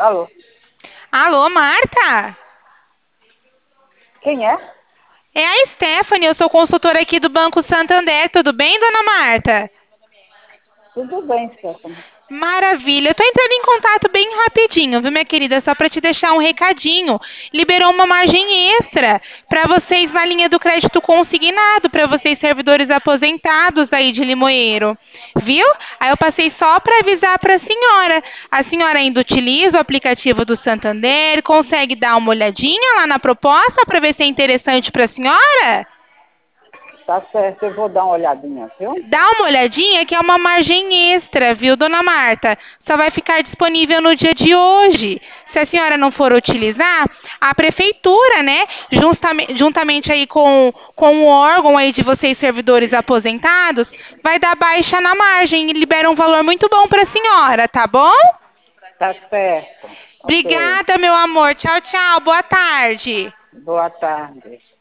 Alô, Alô, Marta? quem é? É a Stephanie, eu sou consultora aqui do Banco Santander. Tudo bem, dona Marta? Tudo bem, Stephanie. Maravilha. Eu tô entrando em contato bem rapidinho, viu, minha querida? Só para te deixar um recadinho. Liberou uma margem extra para vocês na linha do crédito consignado, para vocês servidores aposentados aí de Limoeiro. Viu? Aí eu passei só para avisar para a senhora. A senhora ainda utiliza o aplicativo do Santander? Consegue dar uma olhadinha lá na proposta para ver se é interessante para a senhora? Tá certo, eu vou dar uma olhadinha, viu? Dá uma olhadinha que é uma margem extra, viu, dona Marta? Só vai ficar disponível no dia de hoje. Se a senhora não for utilizar, a prefeitura, né, juntamente aí com o órgão aí de vocês servidores aposentados, vai dar baixa na margem e libera um valor muito bom para a senhora, tá bom? Tá certo. Ok. Obrigada, meu amor. Tchau, tchau. Boa tarde. Boa tarde.